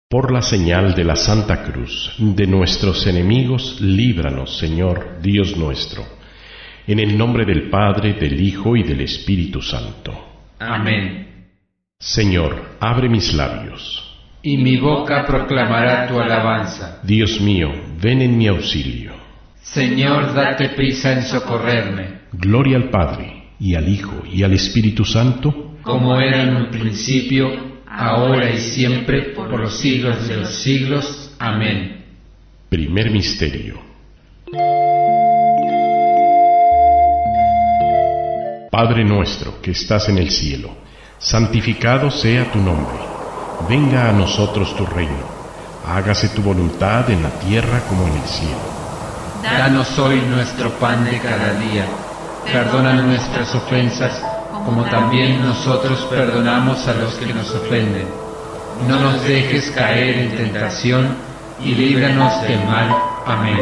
Por la señal de la Santa Cruz, de nuestros enemigos, líbranos, Señor, Dios nuestro. En el nombre del Padre, del Hijo y del Espíritu Santo. Amén. Señor, abre mis labios, y mi boca proclamará tu alabanza. Dios mío, ven en mi auxilio. Señor, date prisa en socorrerme. Gloria al Padre, y al Hijo, y al Espíritu Santo, como era en un principio, ahora y siempre, por los siglos de los siglos. Amén. Primer misterio. Padre nuestro que estás en el cielo, santificado sea tu nombre. Venga a nosotros tu reino. Hágase tu voluntad en la tierra como en el cielo. Danos hoy nuestro pan de cada día. Perdona nuestras ofensas, como también nosotros perdonamos a los que nos ofenden. No nos dejes caer en tentación, y líbranos del mal. Amén.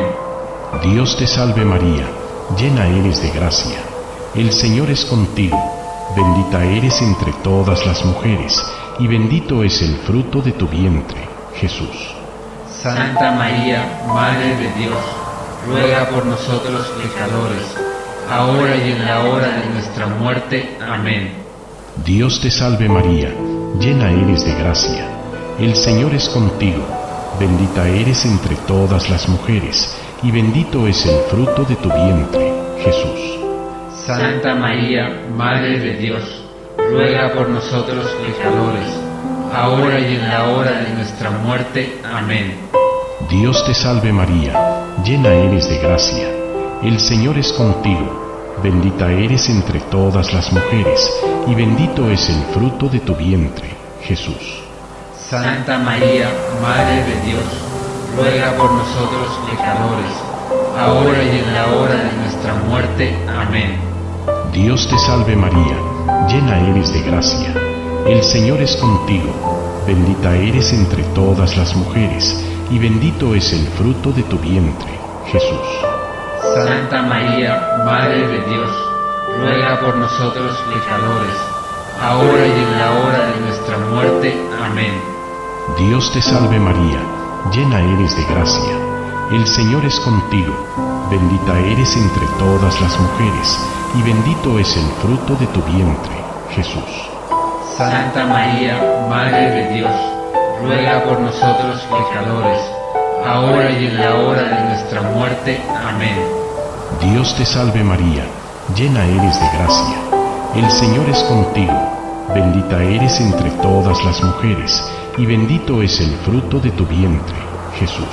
Dios te salve María, llena eres de gracia. El Señor es contigo, bendita eres entre todas las mujeres, y bendito es el fruto de tu vientre, Jesús. Santa María, Madre de Dios, ruega por nosotros pecadores, ahora y en la hora de nuestra muerte. Amén. Dios te salve María, llena eres de gracia. El Señor es contigo, bendita eres entre todas las mujeres, y bendito es el fruto de tu vientre, Jesús. Santa María, Madre de Dios, ruega por nosotros pecadores, ahora y en la hora de nuestra muerte. Amén. Dios te salve María, llena eres de gracia. El Señor es contigo, bendita eres entre todas las mujeres, y bendito es el fruto de tu vientre, Jesús. Santa María, Madre de Dios, ruega por nosotros pecadores, ahora y en la hora de nuestra muerte. Amén. Dios te salve María, llena eres de gracia. El Señor es contigo, bendita eres entre todas las mujeres, y bendito es el fruto de tu vientre, Jesús. Santa María, Madre de Dios, ruega por nosotros pecadores, ahora y en la hora de nuestra muerte. Amén. Dios te salve María, llena eres de gracia. El Señor es contigo, bendita eres entre todas las mujeres, y bendito es el fruto de tu vientre, Jesús. Santa María, Madre de Dios, ruega por nosotros pecadores, ahora y en la hora de nuestra muerte. Amén. Dios te salve María, llena eres de gracia. El Señor es contigo, bendita eres entre todas las mujeres, y bendito es el fruto de tu vientre, Jesús.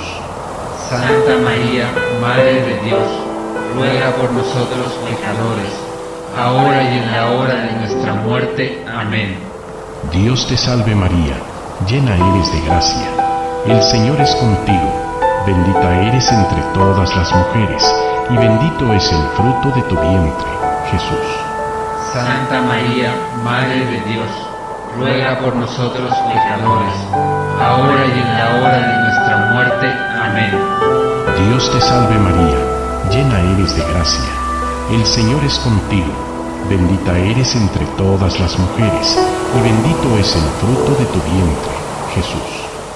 Santa María, Madre de Dios, ruega por nosotros pecadores, ahora y en la hora de nuestra muerte. Amén. Dios te salve María, llena eres de gracia. El Señor es contigo, bendita eres entre todas las mujeres, y bendito es el fruto de tu vientre, Jesús. Santa María, Madre de Dios, ruega por nosotros pecadores, ahora y en la hora de nuestra muerte. Amén. Dios te salve María, llena eres de gracia. El Señor es contigo, bendita eres entre todas las mujeres, y bendito es el fruto de tu vientre, Jesús.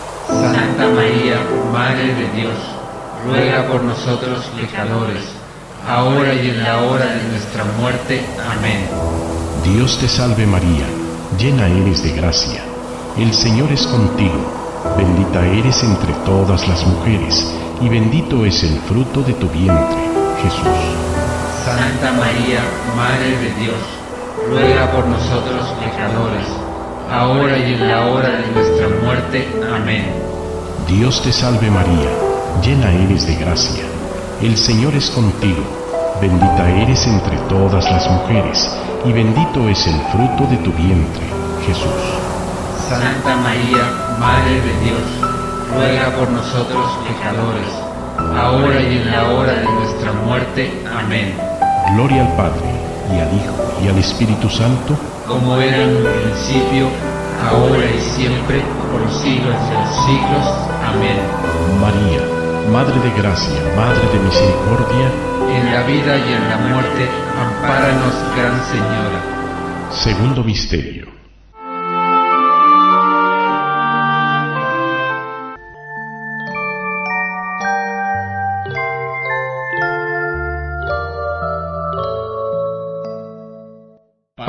Santa María, Madre de Dios, ruega por nosotros pecadores, ahora y en la hora de nuestra muerte. Amén. Dios te salve María, llena eres de gracia. El Señor es contigo, bendita eres entre todas las mujeres, y bendito es el fruto de tu vientre, Jesús. Santa María, Madre de Dios, ruega por nosotros pecadores, ahora y en la hora de nuestra muerte. Amén. Dios te salve María, llena eres de gracia. El Señor es contigo, bendita eres entre todas las mujeres, y bendito es el fruto de tu vientre, Jesús. Santa María, Madre de Dios, ruega por nosotros pecadores, ahora y en la hora de nuestra muerte. Amén. Gloria al Padre, y al Hijo, y al Espíritu Santo, como era en un principio, ahora y siempre, por los siglos de los siglos. Amén. María, Madre de gracia, Madre de misericordia, en la vida y en la muerte, ampáranos, Gran Señora. Segundo misterio.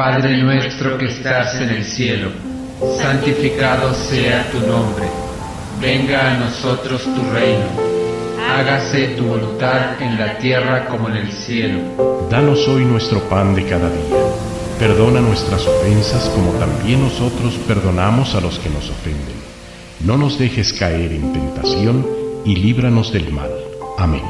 Padre nuestro que estás en el cielo, santificado sea tu nombre. Venga a nosotros tu reino. Hágase tu voluntad en la tierra como en el cielo. Danos hoy nuestro pan de cada día. Perdona nuestras ofensas como también nosotros perdonamos a los que nos ofenden. No nos dejes caer en tentación y líbranos del mal. Amén.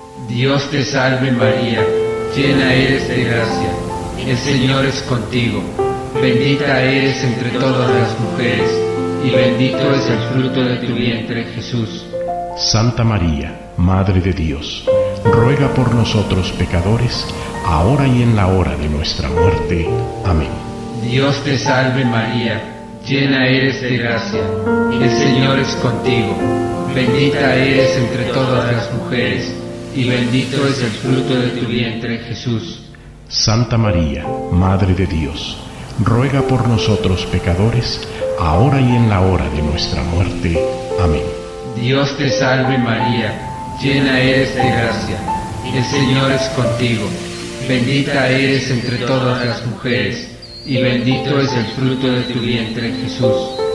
Dios te salve María, llena eres de gracia. El Señor es contigo. Bendita eres entre todas las mujeres, y bendito es el fruto de tu vientre, Jesús. Santa María, Madre de Dios, ruega por nosotros pecadores, ahora y en la hora de nuestra muerte. Amén. Dios te salve María, llena eres de gracia. El Señor es contigo. Bendita eres entre todas las mujeres, y bendito es el fruto de tu vientre, Jesús. Santa María, Madre de Dios, ruega por nosotros pecadores, ahora y en la hora de nuestra muerte. Amén. Dios te salve María, llena eres de gracia. El Señor es contigo. Bendita eres entre todas las mujeres, y bendito es el fruto de tu vientre, Jesús.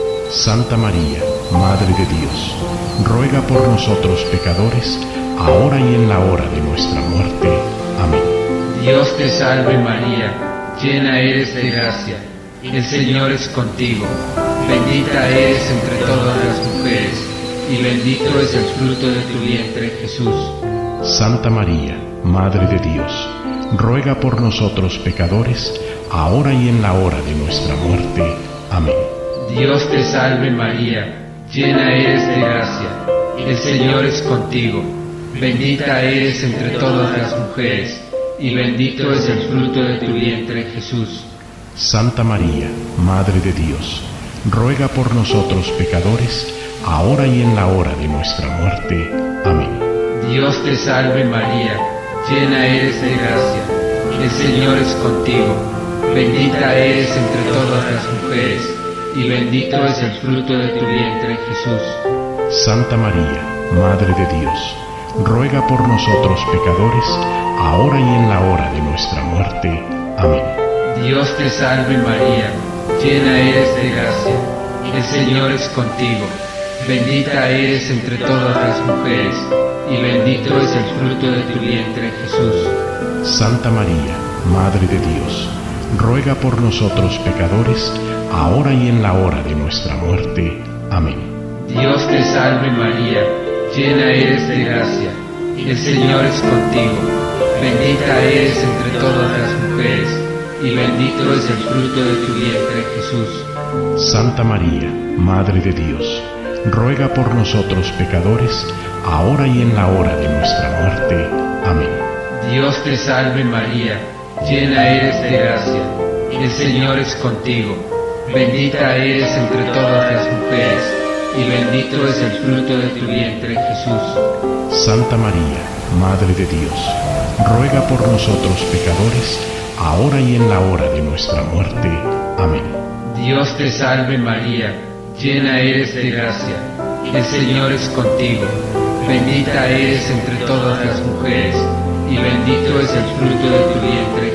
Santa María, Madre de Dios, ruega por nosotros pecadores, ahora y en la hora de nuestra muerte. Amén. Dios te salve María, llena eres de gracia. El Señor es contigo. Bendita eres entre todas las mujeres, y bendito es el fruto de tu vientre, Jesús. Santa María, Madre de Dios, ruega por nosotros pecadores, ahora y en la hora de nuestra muerte. Amén. Dios te salve María, llena eres de gracia. El Señor es contigo. Bendita eres entre todas las mujeres, y bendito es el fruto de tu vientre, Jesús. Santa María, Madre de Dios, ruega por nosotros pecadores, ahora y en la hora de nuestra muerte. Amén. Dios te salve María, llena eres de gracia. El Señor es contigo. Bendita eres entre todas las mujeres, y bendito es el fruto de tu vientre, Jesús. Santa María, Madre de Dios, ruega por nosotros pecadores, ahora y en la hora de nuestra muerte. Amén. Dios te salve María, llena eres de gracia. El Señor es contigo. Bendita eres entre todas las mujeres, y bendito es el fruto de tu vientre, Jesús. Santa María, Madre de Dios, ruega por nosotros pecadores, ahora y en la hora de nuestra muerte. Amén. Dios te salve María, llena eres de gracia. El Señor es contigo. Bendita eres entre todas las mujeres, y bendito es el fruto de tu vientre, Jesús. Santa María, Madre de Dios, ruega por nosotros pecadores, ahora y en la hora de nuestra muerte. Amén. Dios te salve María, llena eres de gracia. El Señor es contigo. Bendita eres entre todas las mujeres, y bendito es el fruto de tu vientre, Jesús. Santa María, Madre de Dios, ruega por nosotros pecadores, ahora y en la hora de nuestra muerte. Amén. Dios te salve María, llena eres de gracia. El Señor es contigo. Bendita eres entre todas las mujeres, y bendito es el fruto de tu vientre,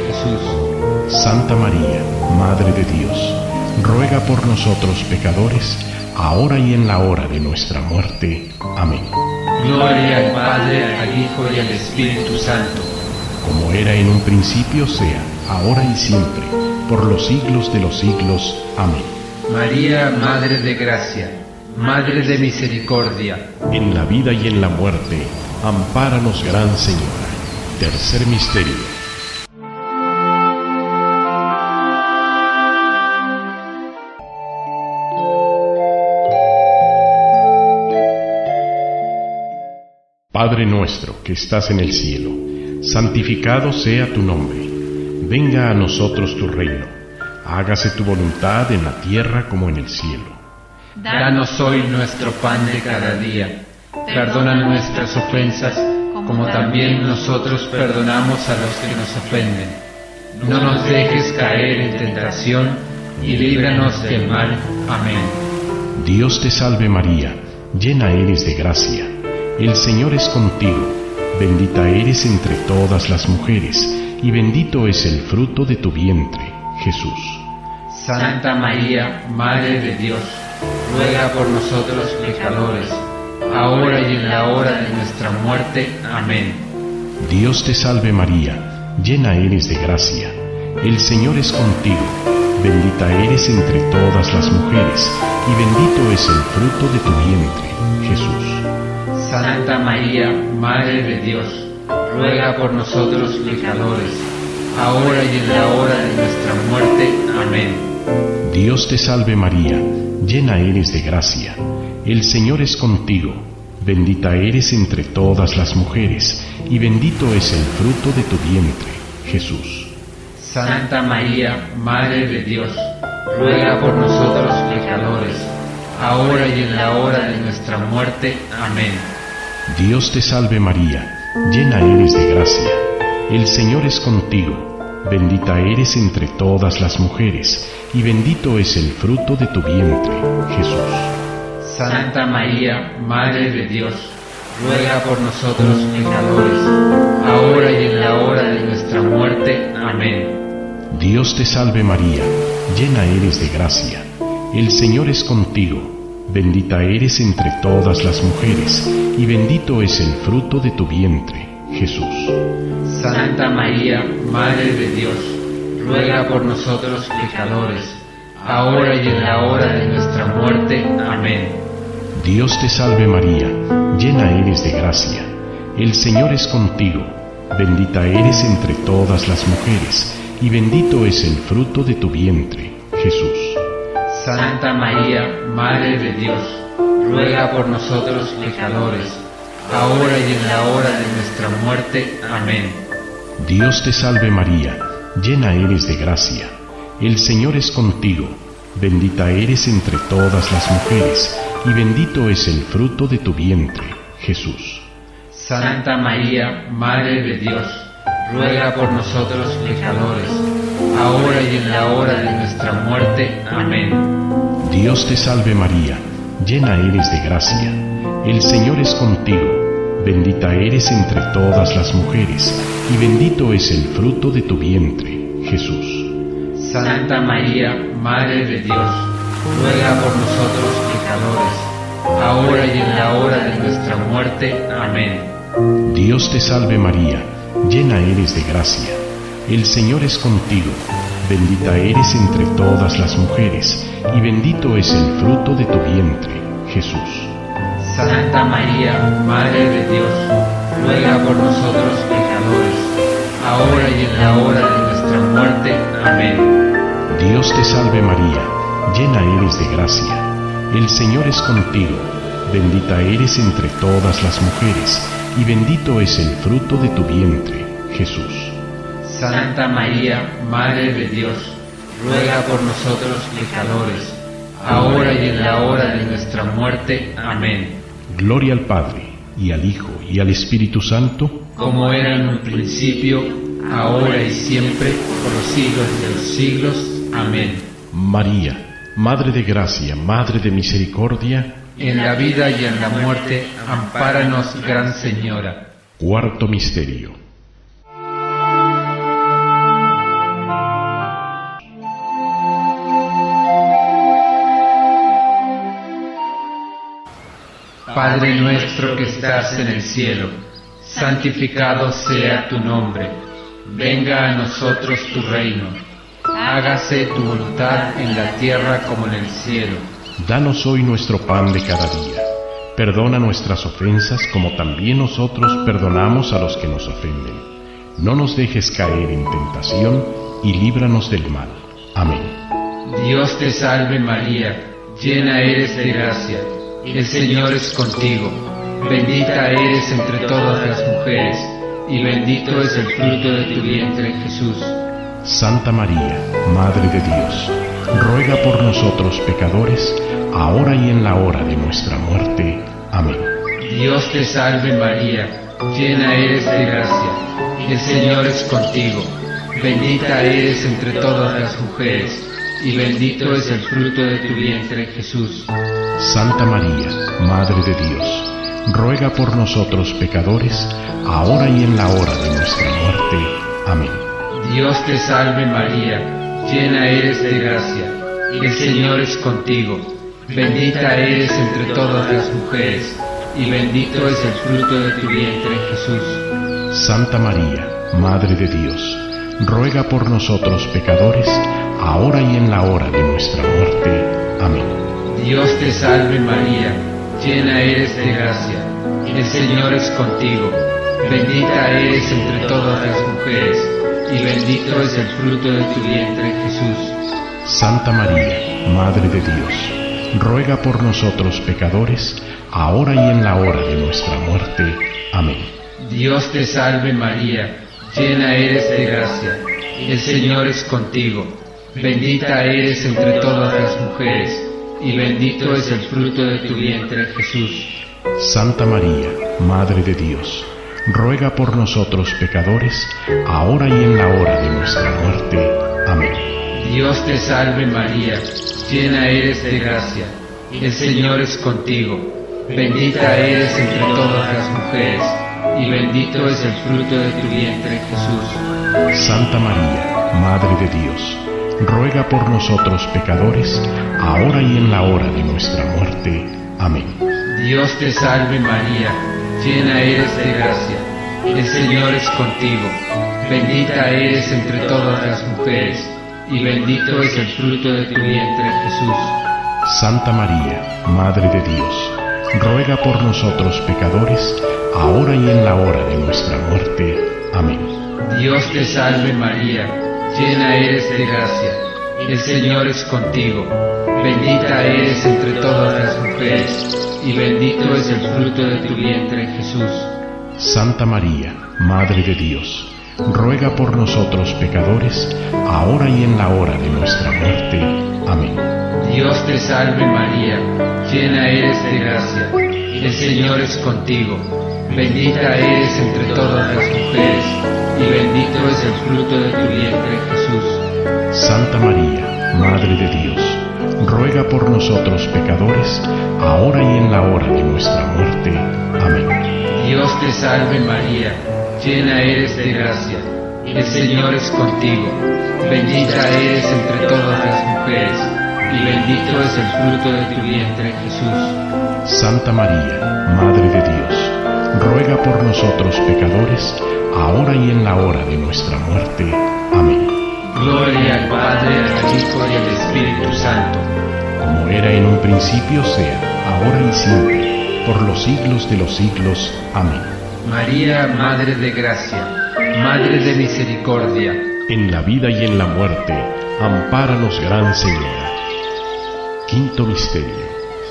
Jesús. Santa María, Madre de Dios, ruega por nosotros pecadores, ahora y en la hora de nuestra muerte. Amén. Gloria al Padre, al Hijo y al Espíritu Santo, como era en un principio, sea, ahora y siempre, por los siglos de los siglos. Amén. María, Madre de Gracia, Madre de Misericordia, en la vida y en la muerte, ampáranos, Gran Señora. Tercer misterio. Padre nuestro que estás en el cielo, santificado sea tu nombre. Venga a nosotros tu reino. Hágase tu voluntad en la tierra como en el cielo. Danos hoy nuestro pan de cada día. Perdona nuestras ofensas, como también nosotros perdonamos a los que nos ofenden. No nos dejes caer en tentación, y líbranos del mal. Amén. Dios te salve María, llena eres de gracia. El Señor es contigo. Bendita eres entre todas las mujeres, y bendito es el fruto de tu vientre, Jesús. Santa María, Madre de Dios, ruega por nosotros pecadores, ahora y en la hora de nuestra muerte. Amén. Dios te salve María, llena eres de gracia, el Señor es contigo, bendita eres entre todas las mujeres, y bendito es el fruto de tu vientre, Jesús. Santa María, Madre de Dios, ruega por nosotros pecadores, ahora y en la hora de nuestra muerte. Amén. Dios te salve María, llena eres de gracia, el Señor es contigo, bendita eres entre todas las mujeres, y bendito es el fruto de tu vientre, Jesús. Santa María, Madre de Dios, ruega por nosotros pecadores, ahora y en la hora de nuestra muerte. Amén. Dios te salve María, llena eres de gracia, el Señor es contigo, bendita eres entre todas las mujeres, y bendito es el fruto de tu vientre, Jesús. Santa María, Madre de Dios, ruega por nosotros pecadores, ahora y en la hora de nuestra muerte. Amén. Dios te salve María, llena eres de gracia, el Señor es contigo, bendita eres entre todas las mujeres, y bendito es el fruto de tu vientre, Jesús. Santa María, Madre de Dios, ruega por nosotros pecadores, ahora y en la hora de nuestra muerte. Amén. Dios te salve María, llena eres de gracia, el Señor es contigo, bendita eres entre todas las mujeres, y bendito es el fruto de tu vientre, Jesús. Santa María, Madre de Dios, ruega por nosotros pecadores, ahora y en la hora de nuestra muerte. Amén. Dios te salve María, llena eres de gracia, el Señor es contigo, bendita eres entre todas las mujeres, y bendito es el fruto de tu vientre, Jesús. Santa María, Madre de Dios, ruega por nosotros pecadores, ahora y en la hora de nuestra muerte. Amén. Dios te salve María, llena eres de gracia, el Señor es contigo, bendita eres entre todas las mujeres, y bendito es el fruto de tu vientre, Jesús. Santa María, Madre de Dios, ruega por nosotros pecadores, ahora y en la hora de nuestra muerte. Amén. Dios te salve María, llena eres de gracia, el Señor es contigo, bendita eres entre todas las mujeres, y bendito es el fruto de tu vientre, Jesús. Santa María, Madre de Dios, ruega por nosotros pecadores, ahora y en la hora de nuestra muerte. Amén. Dios te salve María, llena eres de gracia, el Señor es contigo, bendita eres entre todas las mujeres, y bendito es el fruto de tu vientre, Jesús. Santa María, Madre de Dios, ruega por nosotros pecadores, ahora y en la hora de nuestra muerte. Amén. Gloria al Padre, y al Hijo, y al Espíritu Santo, como era en un principio, ahora y siempre, por los siglos de los siglos. Amén. María, Madre de gracia, Madre de misericordia, en la vida y en la muerte, ampáranos, Gran Señora. Cuarto misterio. Padre nuestro que estás en el cielo, santificado sea tu nombre. Venga a nosotros tu reino. Hágase tu voluntad en la tierra como en el cielo. Danos hoy nuestro pan de cada día. Perdona nuestras ofensas como también nosotros perdonamos a los que nos ofenden. No nos dejes caer en tentación y líbranos del mal. Amén. Dios te salve María, llena eres de gracia. El Señor es contigo. Bendita eres entre todas las mujeres, y bendito es el fruto de tu vientre, Jesús. Santa María, Madre de Dios, ruega por nosotros pecadores, ahora y en la hora de nuestra muerte. Amén. Dios te salve María, llena eres de gracia, el Señor es contigo. Bendita eres entre todas las mujeres, y bendito es el fruto de tu vientre, Jesús. Santa María, Madre de Dios, ruega por nosotros pecadores, ahora y en la hora de nuestra muerte. Amén. Dios te salve María, llena eres de gracia, el Señor es contigo. Bendita eres entre todas las mujeres, y bendito es el fruto de tu vientre, Jesús. Santa María, Madre de Dios, ruega por nosotros pecadores, ahora y en la hora de nuestra muerte. Amén. Dios te salve María, llena eres de gracia, el Señor es contigo. Bendita eres entre todas las mujeres, y bendito es el fruto de tu vientre, Jesús. Santa María, Madre de Dios, ruega por nosotros pecadores, ahora y en la hora de nuestra muerte. Amén. Dios te salve María, llena eres de gracia, el Señor es contigo. Bendita eres entre todas las mujeres, y bendito es el fruto de tu vientre, Jesús. Santa María, Madre de Dios, ruega por nosotros pecadores, ahora y en la hora de nuestra muerte. Amén. Dios te salve María, llena eres de gracia, el Señor es contigo. Bendita eres entre todas las mujeres, y bendito es el fruto de tu vientre, Jesús. Santa María, Madre de Dios, ruega por nosotros pecadores, ahora y en la hora de nuestra muerte. Amén. Dios te salve María, llena eres de gracia, el Señor es contigo. Bendita eres entre todas las mujeres, y bendito es el fruto de tu vientre, Jesús. Santa María, Madre de Dios, ruega por nosotros pecadores, ahora y en la hora de nuestra muerte. Amén. Dios te salve María, llena eres de gracia, el Señor es contigo. Bendita eres entre todas las mujeres, y bendito es el fruto de tu vientre, Jesús. Santa María, Madre de Dios, ruega por nosotros pecadores, ahora y en la hora de nuestra muerte. Amén. Dios te salve María, llena eres de gracia, el Señor es contigo. Bendita eres entre todas las mujeres, y bendito es el fruto de tu vientre, Jesús. Santa María, Madre de Dios, ruega por nosotros pecadores, ahora y en la hora de nuestra muerte. Amén. Dios te salve María, llena eres de gracia, el Señor es contigo. Bendita eres entre todas las mujeres, y bendito es el fruto de tu vientre, Jesús. Santa María, Madre de Dios, ruega por nosotros pecadores, ahora y en la hora de nuestra muerte. Amén. Gloria al Padre, al Hijo y al Espíritu Santo, como era en un principio, sea, ahora y siempre, por los siglos de los siglos. Amén. María, Madre de Gracia, Madre de Misericordia, en la vida y en la muerte, ampáranos, Gran Señora. Quinto misterio.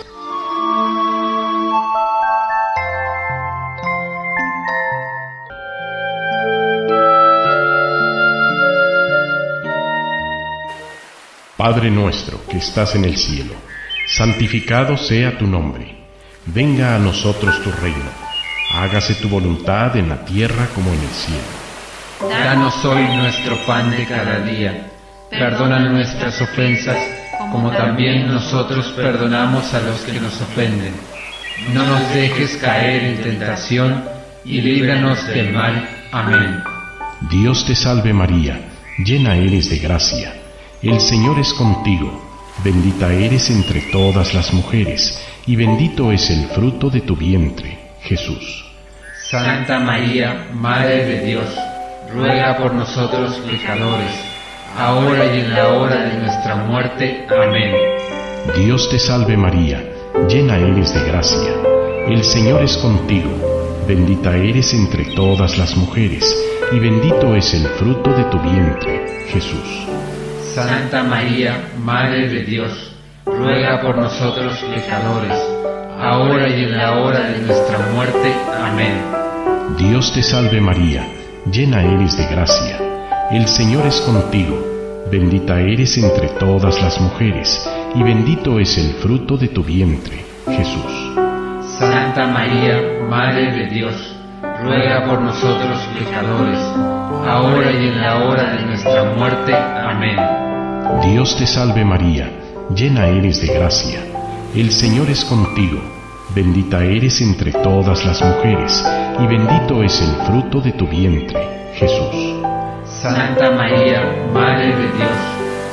Padre nuestro que estás en el cielo, santificado sea tu nombre. Venga a nosotros tu reino. Hágase tu voluntad en la tierra como en el cielo. Danos hoy nuestro pan de cada día. Perdona nuestras ofensas, como también nosotros perdonamos a los que nos ofenden. No nos dejes caer en tentación, y líbranos del mal. Amén. Dios te salve María, llena eres de gracia. El Señor es contigo, bendita eres entre todas las mujeres, y bendito es el fruto de tu vientre, Jesús. Santa María, Madre de Dios, ruega por nosotros pecadores, ahora y en la hora de nuestra muerte. Amén. Dios te salve María, llena eres de gracia. El Señor es contigo, bendita eres entre todas las mujeres, y bendito es el fruto de tu vientre, Jesús. Santa María, Madre de Dios, ruega por nosotros pecadores, ahora y en la hora de nuestra muerte. Amén. Dios te salve María, llena eres de gracia. El Señor es contigo, bendita eres entre todas las mujeres, y bendito es el fruto de tu vientre, Jesús. Santa María, Madre de Dios, ruega por nosotros pecadores, ahora y en la hora de nuestra muerte. Amén. Dios te salve María, llena eres de gracia. El Señor es contigo, bendita eres entre todas las mujeres, y bendito es el fruto de tu vientre, Jesús. Santa María, Madre de Dios,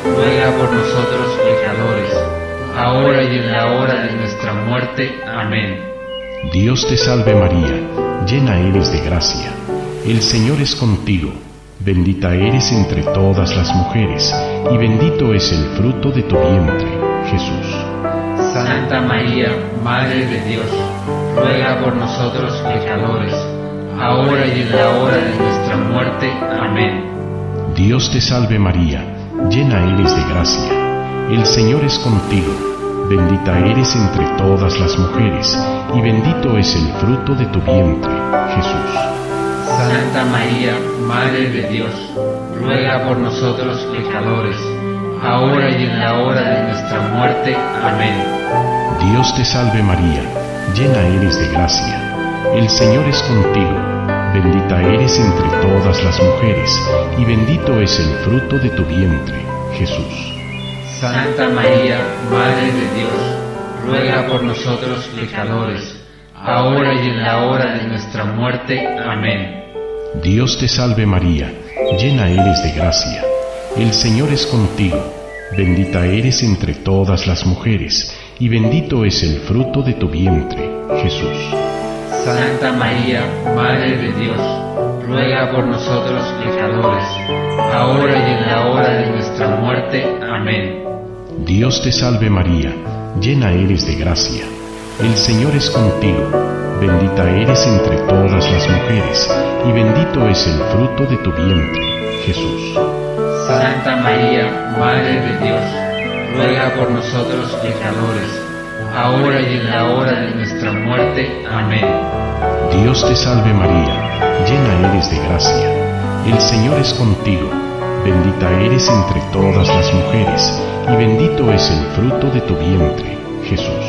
ruega por nosotros pecadores, ahora y en la hora de nuestra muerte. Amén. Dios te salve María, llena eres de gracia. El Señor es contigo, bendita eres entre todas las mujeres, y bendito es el fruto de tu vientre, Jesús. Santa María, Madre de Dios, ruega por nosotros pecadores, ahora y en la hora de nuestra muerte. Amén. Dios te salve María, llena eres de gracia. El Señor es contigo, bendita eres entre todas las mujeres, y bendito es el fruto de tu vientre, Jesús. Santa María, Madre de Dios, ruega por nosotros pecadores, ahora y en la hora de nuestra muerte. Amén. Dios te salve María, llena eres de gracia. El Señor es contigo, bendita eres entre todas las mujeres, y bendito es el fruto de tu vientre, Jesús. Santa María, Madre de Dios, ruega por nosotros pecadores, ahora y en la hora de nuestra muerte. Amén. Dios te salve María, llena eres de gracia. El Señor es contigo, bendita eres entre todas las mujeres, y bendito es el fruto de tu vientre, Jesús. Santa María, Madre de Dios, ruega por nosotros pecadores, ahora y en la hora de nuestra muerte. Amén. Dios te salve María, llena eres de gracia. El Señor es contigo, bendita eres entre todas las mujeres, y bendito es el fruto de tu vientre, Jesús. Santa María, Madre de Dios, ruega por nosotros pecadores, ahora y en la hora de nuestra muerte. Amén. Dios te salve María, llena eres de gracia. El Señor es contigo, bendita eres entre todas las mujeres, y bendito es el fruto de tu vientre, Jesús.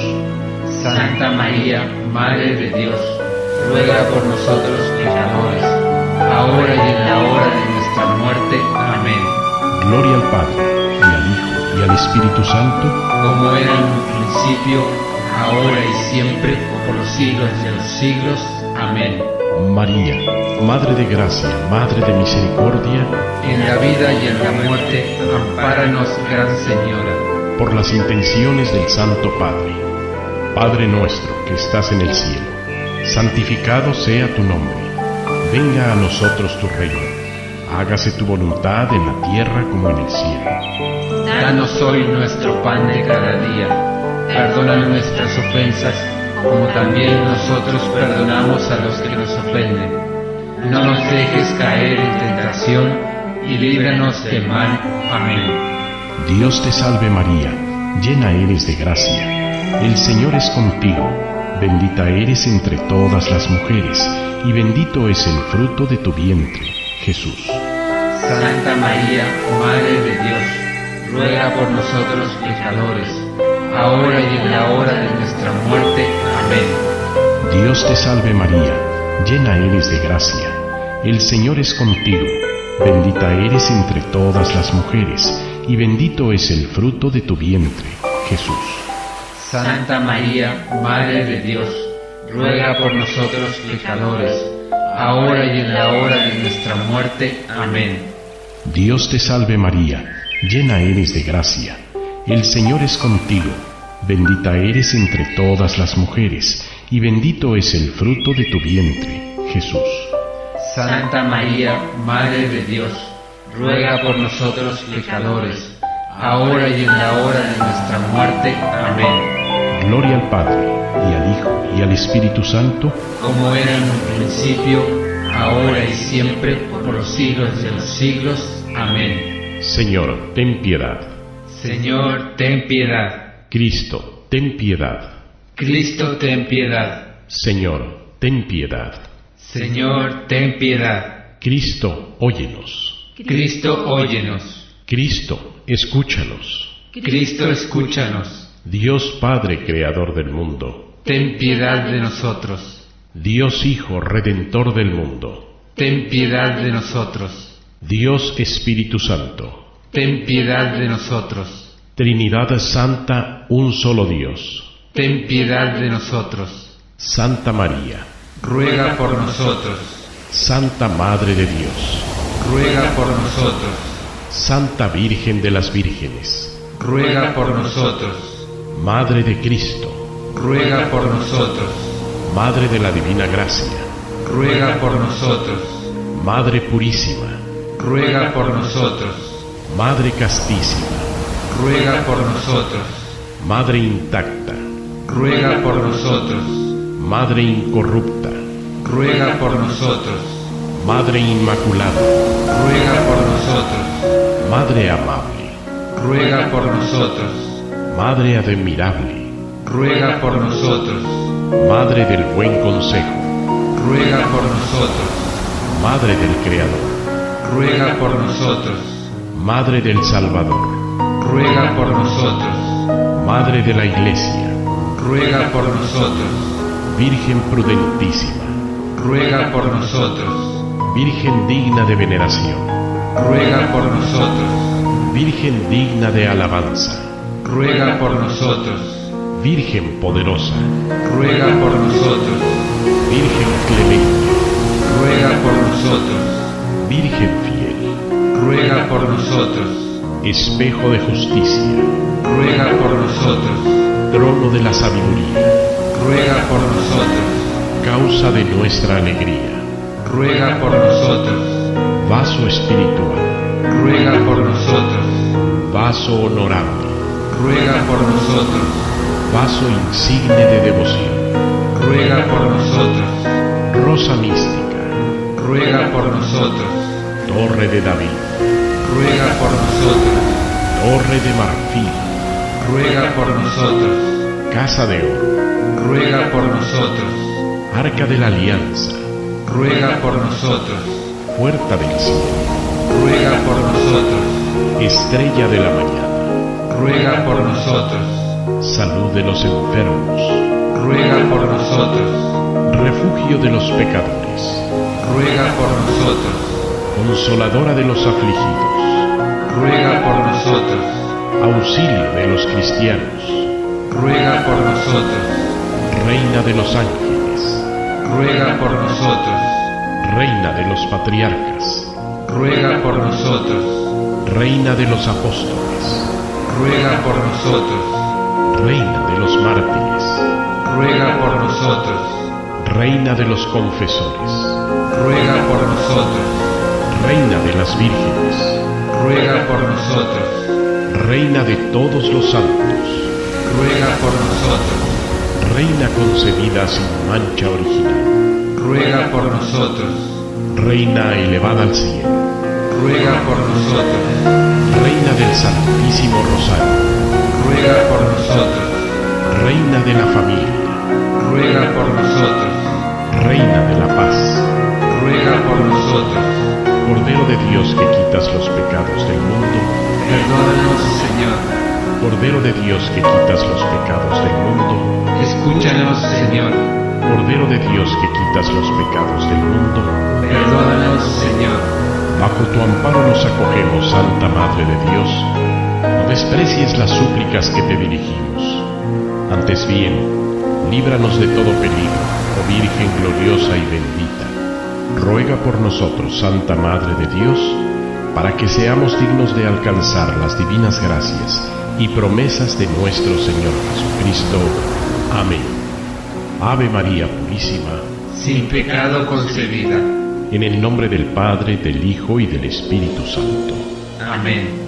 Santa María, Madre de Dios, ruega por nosotros pecadores, ahora y en la hora de nuestra muerte. Amén. Gloria al Padre, y al Hijo, y al Espíritu Santo, como era en un principio, ahora y siempre, por los siglos de los siglos. Amén. María, Madre de gracia, Madre de misericordia, en la vida y en la muerte, ampáranos, Gran Señora. Por las intenciones del Santo Padre. Padre nuestro que estás en el cielo, santificado sea tu nombre. Venga a nosotros tu reino. Hágase tu voluntad en la tierra como en el cielo. Danos hoy nuestro pan de cada día. Perdona nuestras ofensas, como también nosotros perdonamos a los que nos ofenden. No nos dejes caer en tentación, y líbranos del mal. Amén. Dios te salve María, llena eres de gracia. El Señor es contigo, bendita eres entre todas las mujeres, y bendito es el fruto de tu vientre, Jesús. Santa María, Madre de Dios, ruega por nosotros pecadores, ahora y en la hora de nuestra muerte. Amén. Dios te salve María, llena eres de gracia. El Señor es contigo, bendita eres entre todas las mujeres, y bendito es el fruto de tu vientre, Jesús. Santa María, Madre de Dios, ruega por nosotros pecadores, ahora y en la hora de nuestra muerte. Amén. Dios te salve María, llena eres de gracia. El Señor es contigo, bendita eres entre todas las mujeres, y bendito es el fruto de tu vientre, Jesús. Santa María, Madre de Dios, ruega por nosotros pecadores, ahora y en la hora de nuestra muerte. Amén. Gloria al Padre, y al Hijo, y al Espíritu Santo, como era en un principio, ahora y siempre, por los siglos de los siglos. Amén. Señor, ten piedad. Señor, ten piedad. Cristo, ten piedad. Cristo, ten piedad. Señor, ten piedad. Señor, ten piedad. Cristo, óyenos. Cristo, óyenos. Cristo, escúchanos. Cristo, escúchanos. Dios Padre, Creador del mundo, ten piedad de nosotros. Dios Hijo, Redentor del mundo, ten piedad de nosotros. Dios Espíritu Santo, ten piedad de nosotros. Trinidad Santa, un solo Dios, ten piedad de nosotros. Santa María, ruega por nosotros. Santa Madre de Dios, ruega por nosotros. Santa Virgen de las Vírgenes, ruega por nosotros. Madre de Cristo, Ruega por nosotros. Madre de la Divina Gracia, Ruega por nosotros. Madre Purísima, Ruega por nosotros. Madre Castísima, Ruega por nosotros. Madre Intacta, Ruega por nosotros. Madre Incorrupta, Ruega por nosotros. Madre Inmaculada, Ruega por nosotros. Madre Amable, Ruega por nosotros. Madre Admirable, Ruega por nosotros. Madre del Buen Consejo, Ruega por nosotros. Madre del Creador, Ruega por nosotros. Madre del Salvador, Ruega por nosotros. Madre de la Iglesia, Ruega por nosotros. Virgen prudentísima, Ruega por nosotros. Virgen digna de veneración, Ruega por nosotros. Virgen digna de alabanza, Ruega por nosotros. Virgen poderosa, Ruega por nosotros. Virgen clemente, Ruega por nosotros. Virgen fiel, Ruega por nosotros. espejo de justicia, Ruega por nosotros. trono de la sabiduría, Ruega por nosotros. causa de nuestra alegría, Ruega por nosotros. vaso espiritual, Ruega por nosotros. vaso honorable, Ruega por nosotros. vaso insigne de devoción, Ruega por nosotros. rosa mística, Ruega por nosotros. torre de David, Ruega por nosotros. torre de marfil, Ruega por nosotros. casa de oro, Ruega por nosotros. arca de la alianza, Ruega por nosotros. puerta del cielo, Ruega por nosotros. estrella de la mañana, Ruega por nosotros. salud de los enfermos, Ruega por nosotros. refugio de los pecadores, Ruega por nosotros. consoladora de los afligidos, Ruega por nosotros. auxilio de los cristianos, Ruega por nosotros. reina de los ángeles, Ruega por nosotros. reina de los patriarcas, Ruega por nosotros. reina de los apóstoles, Ruega por nosotros. reina de los mártires, Ruega por nosotros. reina de los confesores, Ruega por nosotros. reina de las vírgenes, Ruega por nosotros. reina de todos los santos, Ruega por nosotros. reina concebida sin mancha original, Ruega por nosotros. reina elevada al cielo, Ruega por nosotros. reina del Santísimo Rosario, Ruega por nosotros. reina de la familia, Ruega por nosotros. reina de la paz, Ruega por nosotros. Cordero de Dios que quitas los pecados del mundo, Perdónanos, Señor. Cordero de Dios que quitas los pecados del mundo, Escúchanos, Señor. Cordero de Dios que quitas los pecados del mundo, Perdónanos, Señor. bajo tu amparo nos acogemos, Santa Madre de Dios. No desprecies las súplicas que te dirigimos. Antes bien, líbranos de todo peligro, oh Virgen gloriosa y bendita. Ruega por nosotros, Santa Madre de Dios, para que seamos dignos de alcanzar las divinas gracias y promesas de nuestro Señor Jesucristo. Amén. Ave María Purísima, Sin pecado concebida. en el nombre del Padre, del Hijo y del Espíritu Santo. Amén.